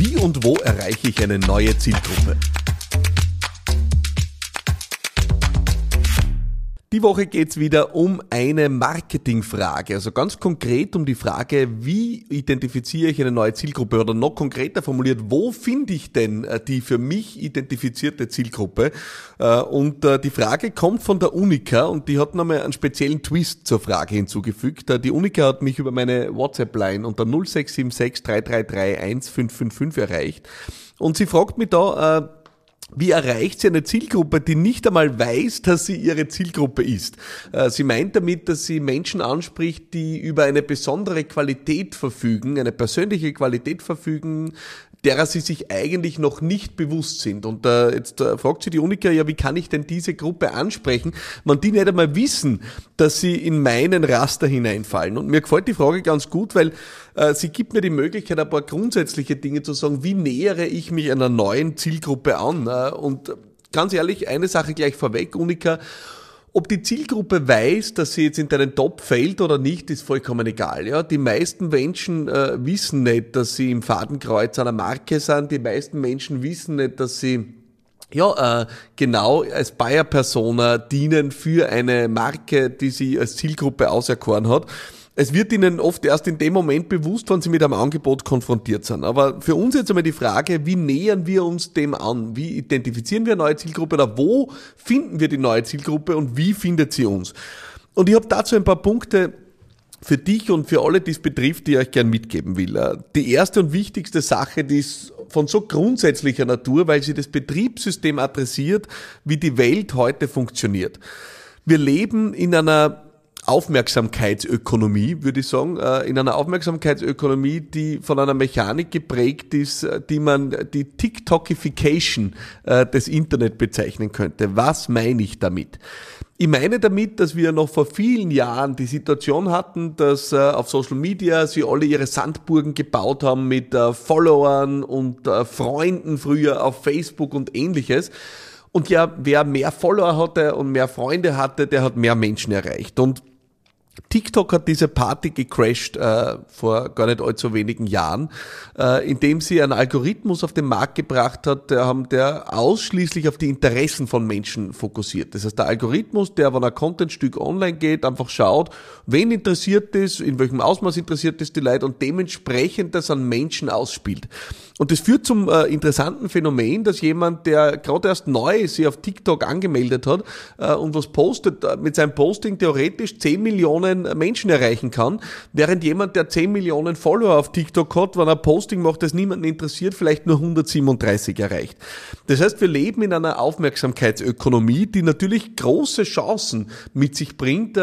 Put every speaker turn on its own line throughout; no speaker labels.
Wie und wo erreiche ich eine neue Zielgruppe? Die Woche geht's wieder um eine Marketingfrage, also ganz konkret um die Frage, wie identifiziere ich eine neue Zielgruppe oder noch konkreter formuliert, wo finde ich denn die für mich identifizierte Zielgruppe? Und die Frage kommt von der Unica und die hat nochmal einen speziellen Twist zur Frage hinzugefügt. Die Unica hat mich über meine WhatsApp-Line unter 0676 333 1555 erreicht und sie fragt mich da, wie erreicht sie eine Zielgruppe, die nicht einmal weiß, dass sie ihre Zielgruppe ist? Sie meint damit, dass sie Menschen anspricht, die über eine besondere Qualität verfügen, eine persönliche Qualität verfügen, derer sie sich eigentlich noch nicht bewusst sind. Und jetzt fragt sie die Unica, ja, wie kann ich denn diese Gruppe ansprechen, wenn die nicht einmal wissen, dass sie in meinen Raster hineinfallen? Und mir gefällt die Frage ganz gut, weil sie gibt mir die Möglichkeit, ein paar grundsätzliche Dinge zu sagen, wie nähere ich mich einer neuen Zielgruppe an? Und ganz ehrlich, eine Sache gleich vorweg, Unica, ob die Zielgruppe weiß, dass sie jetzt in deinen Top fällt oder nicht, ist vollkommen egal. Ja, die meisten Menschen wissen nicht, dass sie im Fadenkreuz einer Marke sind. Die meisten Menschen wissen nicht, dass sie genau als Buyer-Persona dienen für eine Marke, die sie als Zielgruppe auserkoren hat. Es wird ihnen oft erst in dem Moment bewusst, wenn sie mit einem Angebot konfrontiert sind. Aber für uns jetzt einmal die Frage, wie nähern wir uns dem an? Wie identifizieren wir eine neue Zielgruppe oder wo finden wir die neue Zielgruppe und wie findet sie uns? Und ich habe dazu ein paar Punkte für dich und für alle, die es betrifft, die ich euch gern mitgeben will. Die erste und wichtigste Sache, die ist von so grundsätzlicher Natur, weil sie das Betriebssystem adressiert, wie die Welt heute funktioniert. Wir leben in einer Aufmerksamkeitsökonomie, würde ich sagen, in einer Aufmerksamkeitsökonomie, die von einer Mechanik geprägt ist, die man die TikTokification des Internet bezeichnen könnte. Was meine ich damit? Ich meine damit, dass wir noch vor vielen Jahren die Situation hatten, dass auf Social Media sie alle ihre Sandburgen gebaut haben mit Followern und Freunden früher auf Facebook und ähnliches. Und ja, wer mehr Follower hatte und mehr Freunde hatte, der hat mehr Menschen erreicht. Und TikTok hat diese Party gecrashed vor gar nicht allzu wenigen Jahren, indem sie einen Algorithmus auf den Markt gebracht hat, der ausschließlich auf die Interessen von Menschen fokussiert. Das heißt, der Algorithmus, der, wenn ein Contentstück online geht, einfach schaut, wen interessiert ist, in welchem Ausmaß interessiert ist die Leute und dementsprechend das an Menschen ausspielt. Und das führt zum interessanten Phänomen, dass jemand, der gerade erst neu sich auf TikTok angemeldet hat und was postet, mit seinem Posting theoretisch 10 Millionen Menschen erreichen kann, während jemand, der 10 Millionen Follower auf TikTok hat, wenn er Posting macht, das niemanden interessiert, vielleicht nur 137 erreicht. Das heißt, wir leben in einer Aufmerksamkeitsökonomie, die natürlich große Chancen mit sich bringt,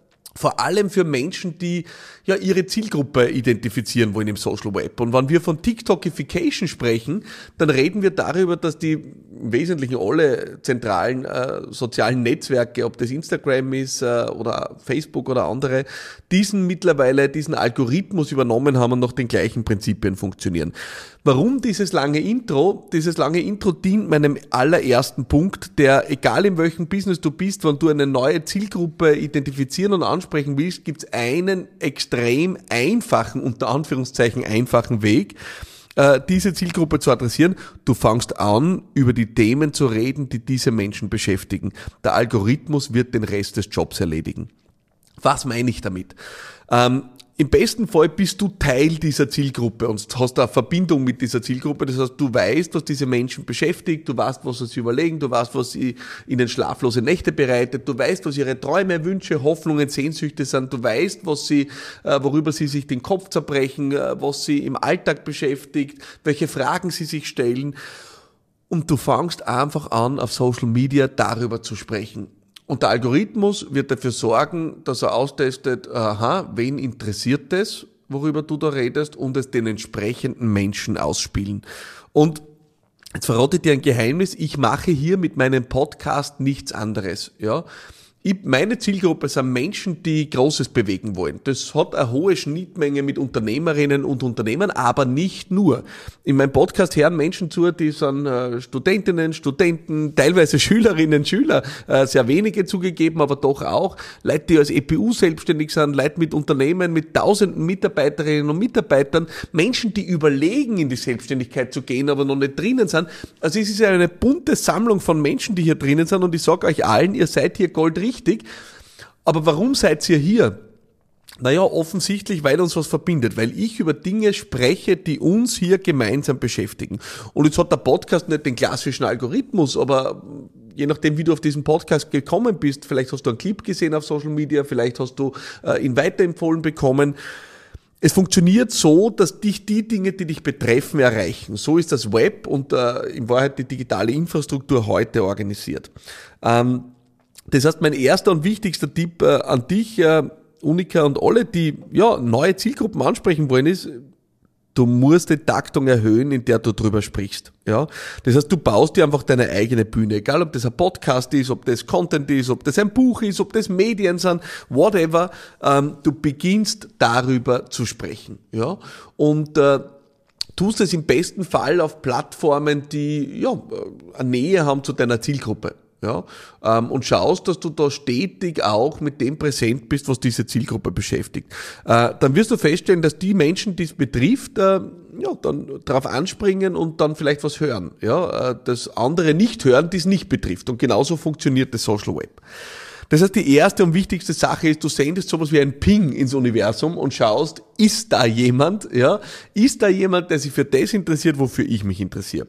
vor allem für Menschen, die ja ihre Zielgruppe identifizieren wollen im Social Web. Und wenn wir von TikTokification sprechen, dann reden wir darüber, dass die im Wesentlichen alle zentralen sozialen Netzwerke, ob das Instagram ist oder Facebook oder andere, diesen Algorithmus übernommen haben und nach den gleichen Prinzipien funktionieren. Warum dieses lange Intro? Dieses lange Intro dient meinem allerersten Punkt, der, egal in welchem Business du bist, wenn du eine neue Zielgruppe identifizieren und ansprechen willst, gibt es einen extrem einfachen, unter Anführungszeichen einfachen Weg, diese Zielgruppe zu adressieren. Du fängst an, über die Themen zu reden, die diese Menschen beschäftigen. Der Algorithmus wird den Rest des Jobs erledigen. Was meine ich damit? Im besten Fall bist du Teil dieser Zielgruppe und hast eine Verbindung mit dieser Zielgruppe. Das heißt, du weißt, was diese Menschen beschäftigt, du weißt, was sie sich überlegen, du weißt, was ihnen schlaflose Nächte bereitet, du weißt, was ihre Träume, Wünsche, Hoffnungen, Sehnsüchte sind, du weißt, worüber sie sich den Kopf zerbrechen, was sie im Alltag beschäftigt, welche Fragen sie sich stellen. Und du fängst einfach an, auf Social Media darüber zu sprechen. Und der Algorithmus wird dafür sorgen, dass er austestet, wen interessiert das, worüber du da redest, und es den entsprechenden Menschen ausspielen. Und jetzt verrate ich dir ein Geheimnis, ich mache hier mit meinem Podcast nichts anderes. Ja, Meine Zielgruppe sind Menschen, die Großes bewegen wollen. Das hat eine hohe Schnittmenge mit Unternehmerinnen und Unternehmern, aber nicht nur. In meinem Podcast hören Menschen zu, die sind Studentinnen, Studenten, teilweise Schülerinnen, Schüler, sehr wenige zugegeben, aber doch auch. Leute, die als EPU selbstständig sind, Leute mit Unternehmen, mit tausenden Mitarbeiterinnen und Mitarbeitern, Menschen, die überlegen, in die Selbstständigkeit zu gehen, aber noch nicht drinnen sind. Also es ist ja eine bunte Sammlung von Menschen, die hier drinnen sind, und ich sage euch allen, ihr seid hier goldrichtig. Aber warum seid ihr hier? Naja, offensichtlich, weil uns was verbindet, weil ich über Dinge spreche, die uns hier gemeinsam beschäftigen. Und jetzt hat der Podcast nicht den klassischen Algorithmus, aber je nachdem, wie du auf diesen Podcast gekommen bist, vielleicht hast du einen Clip gesehen auf Social Media, vielleicht hast du ihn weiterempfohlen bekommen. Es funktioniert so, dass dich die Dinge, die dich betreffen, erreichen. So ist das Web und in Wahrheit die digitale Infrastruktur heute organisiert. Das heißt, mein erster und wichtigster Tipp an dich, Unika, und alle, die neue Zielgruppen ansprechen wollen, ist, du musst die Taktung erhöhen, in der du drüber sprichst. Ja, das heißt, du baust dir einfach deine eigene Bühne, egal ob das ein Podcast ist, ob das Content ist, ob das ein Buch ist, ob das Medien sind, whatever. Du beginnst darüber zu sprechen. Ja, und tust es im besten Fall auf Plattformen, die eine Nähe haben zu deiner Zielgruppe. Ja, und schaust, dass du da stetig auch mit dem präsent bist, was diese Zielgruppe beschäftigt. Dann wirst du feststellen, dass die Menschen, die es betrifft, dann darauf anspringen und dann vielleicht was hören. Ja, das andere nicht hören, die es nicht betrifft. Und genauso funktioniert das Social Web. Das heißt, die erste und wichtigste Sache ist, du sendest sowas wie ein Ping ins Universum und schaust, ist da jemand, der sich für das interessiert, wofür ich mich interessiere.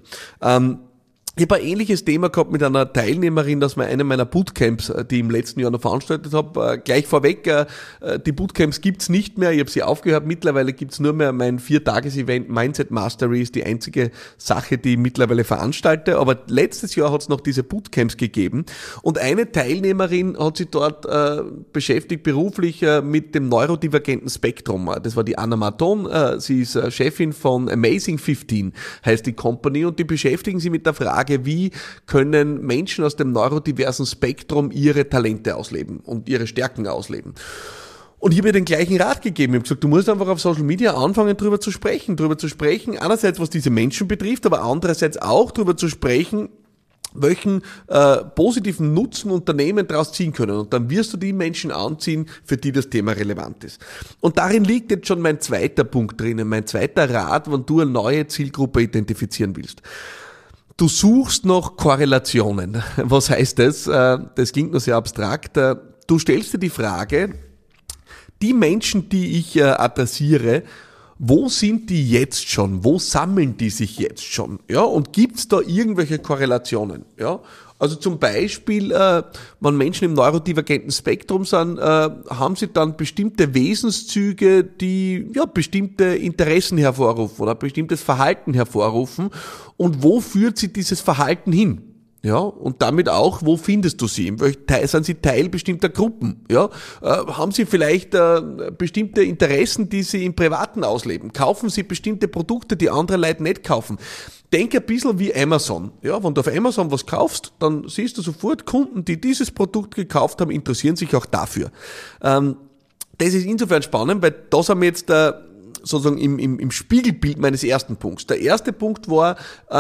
Ich habe ein ähnliches Thema gehabt mit einer Teilnehmerin aus einem meiner Bootcamps, die ich im letzten Jahr noch veranstaltet habe. Gleich vorweg, die Bootcamps gibt's nicht mehr, ich habe sie aufgehört. Mittlerweile gibt's nur mehr mein 4-Tages-Event Mindset Mastery, ist die einzige Sache, die ich mittlerweile veranstalte. Aber letztes Jahr hat's noch diese Bootcamps gegeben und eine Teilnehmerin hat sich dort beschäftigt beruflich mit dem neurodivergenten Spektrum. Das war die Anna Marton, sie ist Chefin von Amazing 15, heißt die Company, und die beschäftigen sich mit der Frage, wie können Menschen aus dem neurodiversen Spektrum ihre Talente ausleben und ihre Stärken ausleben. Und ich habe ihr den gleichen Rat gegeben. Ich habe gesagt, du musst einfach auf Social Media anfangen, drüber zu sprechen, einerseits was diese Menschen betrifft, aber andererseits auch drüber zu sprechen, welchen positiven Nutzen Unternehmen daraus ziehen können. Und dann wirst du die Menschen anziehen, für die das Thema relevant ist. Und darin liegt jetzt schon mein zweiter Punkt drinnen, mein zweiter Rat, wenn du eine neue Zielgruppe identifizieren willst. Du suchst nach Korrelationen. Was heißt das? Das klingt nur sehr abstrakt. Du stellst dir die Frage, die Menschen, die ich adressiere, wo sind die jetzt schon? Wo sammeln die sich jetzt schon? Ja, und gibt's da irgendwelche Korrelationen? Ja, also zum Beispiel, wenn Menschen im neurodivergenten Spektrum sind, haben sie dann bestimmte Wesenszüge, die bestimmte Interessen hervorrufen oder bestimmtes Verhalten hervorrufen. Und wo führt sie dieses Verhalten hin? Ja, und damit auch, wo findest du sie? Sind sie Teil bestimmter Gruppen? Ja, haben sie vielleicht bestimmte Interessen, die sie im Privaten ausleben? Kaufen sie bestimmte Produkte, die andere Leute nicht kaufen? Denk ein bisschen wie Amazon. Ja, wenn du auf Amazon was kaufst, dann siehst du sofort, Kunden, die dieses Produkt gekauft haben, interessieren sich auch dafür. Das ist insofern spannend, weil da sind wir jetzt sozusagen im Spiegelbild meines ersten Punkts. Der erste Punkt war,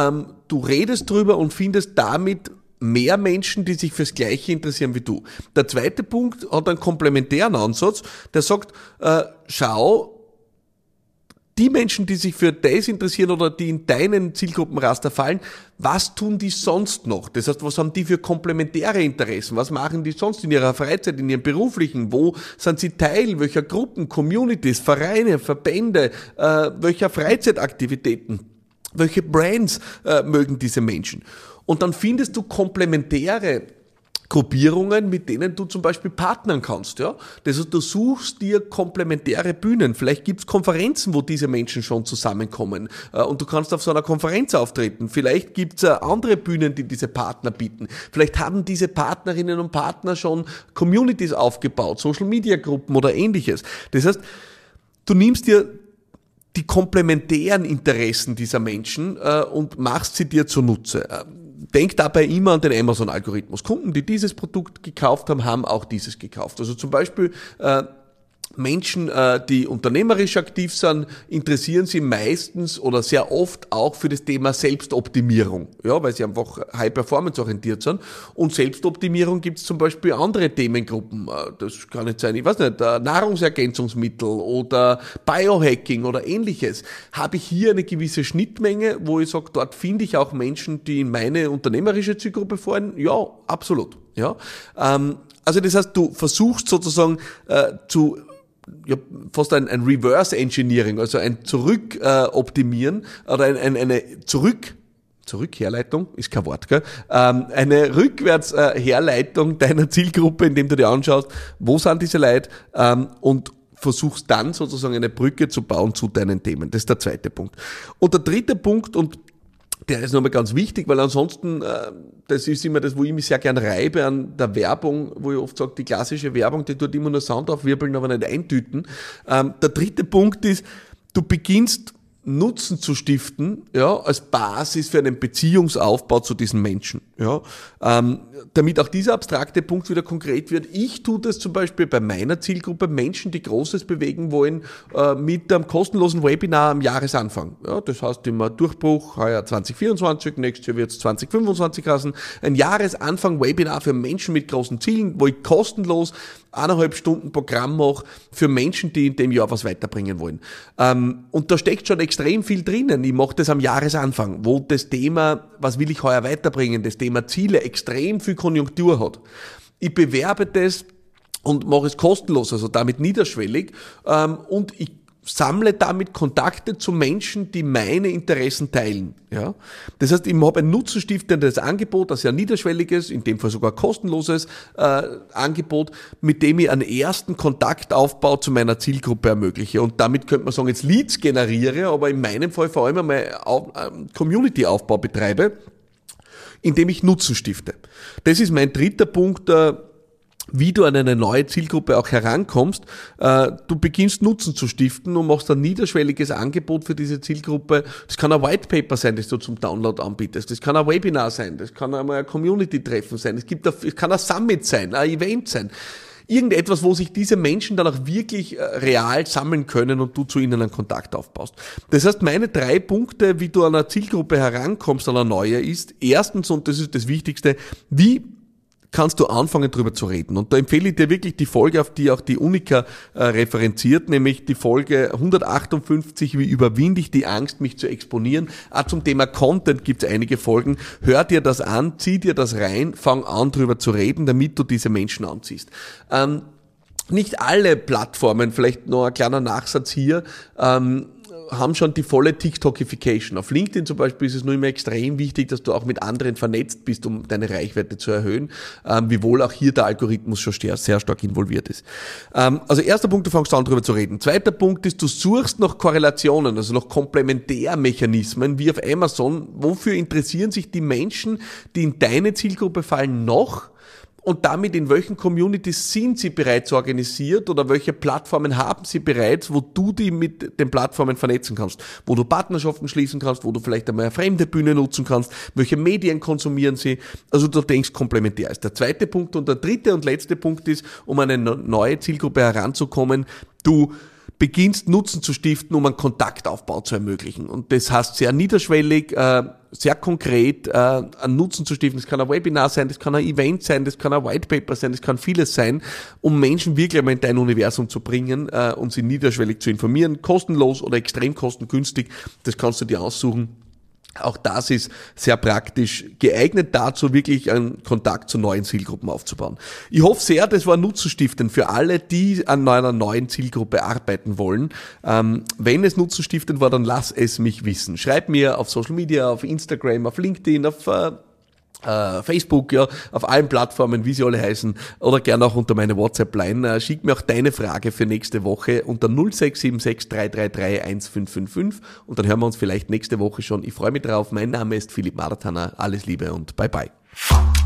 du redest drüber und findest damit mehr Menschen, die sich fürs Gleiche interessieren wie du. Der zweite Punkt hat einen komplementären Ansatz, der sagt, schau, die Menschen, die sich für das interessieren oder die in deinen Zielgruppenraster fallen, was tun die sonst noch? Das heißt, was haben die für komplementäre Interessen? Was machen die sonst in ihrer Freizeit, in ihrem beruflichen? Wo sind sie Teil welcher Gruppen, Communities, Vereine, Verbände, welcher Freizeitaktivitäten? Welche Brands mögen diese Menschen? Und dann findest du komplementäre Gruppierungen, mit denen du zum Beispiel partnern kannst. Ja? Das heißt, du suchst dir komplementäre Bühnen. Vielleicht gibt's Konferenzen, wo diese Menschen schon zusammenkommen und du kannst auf so einer Konferenz auftreten. Vielleicht gibt's andere Bühnen, die diese Partner bieten. Vielleicht haben diese Partnerinnen und Partner schon Communities aufgebaut, Social-Media-Gruppen oder ähnliches. Das heißt, du nimmst dir die komplementären Interessen dieser Menschen und machst sie dir zunutze. denk dabei immer an den Amazon-Algorithmus. Kunden, die dieses Produkt gekauft haben, haben auch dieses gekauft. Also zum Beispiel Menschen, die unternehmerisch aktiv sind, interessieren sich meistens oder sehr oft auch für das Thema Selbstoptimierung, ja, weil sie einfach High-Performance orientiert sind. Und Selbstoptimierung gibt es zum Beispiel andere Themengruppen. Das kann nicht sein, ich weiß nicht, Nahrungsergänzungsmittel oder Biohacking oder ähnliches. Habe ich hier eine gewisse Schnittmenge, wo ich sage, dort finde ich auch Menschen, die in meine unternehmerische Zielgruppe fallen? Ja, absolut. Ja. Also das heißt, du versuchst sozusagen fast ein Reverse Engineering, also ein Zurückoptimieren oder eine Zurückherleitung, ist kein Wort, gell? Eine Rückwärtsherleitung deiner Zielgruppe, indem du dir anschaust, wo sind diese Leute, und versuchst dann sozusagen eine Brücke zu bauen zu deinen Themen. Das ist der zweite Punkt. Und der dritte Punkt, und der ist nochmal ganz wichtig, weil ansonsten, das ist immer das, wo ich mich sehr gern reibe an der Werbung, wo ich oft sage, die klassische Werbung, die tut immer nur Sound aufwirbeln, aber nicht eintüten. Der dritte Punkt ist, du beginnst Nutzen zu stiften, ja, als Basis für einen Beziehungsaufbau zu diesen Menschen, ja, damit auch dieser abstrakte Punkt wieder konkret wird. Ich tue das zum Beispiel bei meiner Zielgruppe, Menschen, die Großes bewegen wollen, mit einem kostenlosen Webinar am Jahresanfang. Ja, das heißt immer Durchbruch, heuer 2024, nächstes Jahr wird es 2025 heißen. Ein Jahresanfang-Webinar für Menschen mit großen Zielen, wo ich kostenlos 1,5 Stunden Programm mache für Menschen, die in dem Jahr was weiterbringen wollen. Und da steckt schon extrem viel drinnen. Ich mache das am Jahresanfang, wo das Thema, was will ich heuer weiterbringen, das Thema Ziele extrem viel Konjunktur hat. Ich bewerbe das und mache es kostenlos, also damit niederschwellig, und ich sammle damit Kontakte zu Menschen, die meine Interessen teilen. Ja? Das heißt, ich habe ein nutzenstiftendes Angebot, das ja niederschwelliges, in dem Fall sogar kostenloses Angebot, mit dem ich einen ersten Kontaktaufbau zu meiner Zielgruppe ermögliche. Und damit könnte man sagen, jetzt Leads generiere, aber in meinem Fall vor allem einmal Community-Aufbau betreibe, indem ich Nutzen stifte. Das ist mein dritter Punkt, wie du an eine neue Zielgruppe auch herankommst. Du beginnst Nutzen zu stiften und machst ein niederschwelliges Angebot für diese Zielgruppe. Das kann ein White Paper sein, das du zum Download anbietest. Das kann ein Webinar sein. Das kann einmal ein Community-Treffen sein. Es kann ein Summit sein, ein Event sein. Irgendetwas, wo sich diese Menschen dann auch wirklich real sammeln können und du zu ihnen einen Kontakt aufbaust. Das heißt, meine 3 Punkte, wie du an eine Zielgruppe herankommst, an eine neue, ist erstens, und das ist das Wichtigste, wie kannst du anfangen, drüber zu reden. Und da empfehle ich dir wirklich die Folge, auf die auch die Unica referenziert, nämlich die Folge 158, wie überwinde ich die Angst, mich zu exponieren. Auch zum Thema Content gibt es einige Folgen. Hör dir das an, zieh dir das rein, fang an, drüber zu reden, damit du diese Menschen anziehst. Nicht alle Plattformen, vielleicht noch ein kleiner Nachsatz hier, haben schon die volle TikTokification. Auf LinkedIn zum Beispiel ist es nur immer extrem wichtig, dass du auch mit anderen vernetzt bist, um deine Reichweite zu erhöhen, wiewohl auch hier der Algorithmus schon sehr stark involviert ist. Also erster Punkt, du fängst an, darüber zu reden. Zweiter Punkt ist, du suchst nach Korrelationen, also nach Komplementärmechanismen, wie auf Amazon. Wofür interessieren sich die Menschen, die in deine Zielgruppe fallen, noch? Und damit, in welchen Communities sind sie bereits organisiert oder welche Plattformen haben sie bereits, wo du die mit den Plattformen vernetzen kannst, wo du Partnerschaften schließen kannst, wo du vielleicht einmal eine fremde Bühne nutzen kannst, welche Medien konsumieren sie, also du denkst komplementär ist der zweite Punkt. Und der dritte und letzte Punkt ist, um an eine neue Zielgruppe heranzukommen, du beginnst Nutzen zu stiften, um einen Kontaktaufbau zu ermöglichen. Und das heißt sehr niederschwellig, sehr konkret einen Nutzen zu stiften. Das kann ein Webinar sein, das kann ein Event sein, das kann ein White Paper sein, das kann vieles sein, um Menschen wirklich einmal in dein Universum zu bringen und sie niederschwellig zu informieren, kostenlos oder extrem kostengünstig. Das kannst du dir aussuchen. Auch das ist sehr praktisch geeignet dazu, wirklich einen Kontakt zu neuen Zielgruppen aufzubauen. Ich hoffe sehr, das war nutzenstiftend für alle, die an einer neuen Zielgruppe arbeiten wollen. Wenn es nutzenstiftend war, dann lass es mich wissen. Schreib mir auf Social Media, auf Instagram, auf LinkedIn, auf Facebook, ja, auf allen Plattformen, wie sie alle heißen, oder gerne auch unter meine WhatsApp-Line. Schick mir auch deine Frage für nächste Woche unter 0676 333 1555 und dann hören wir uns vielleicht nächste Woche schon. Ich freue mich drauf. Mein Name ist Philipp Maratana. Alles Liebe und bye bye.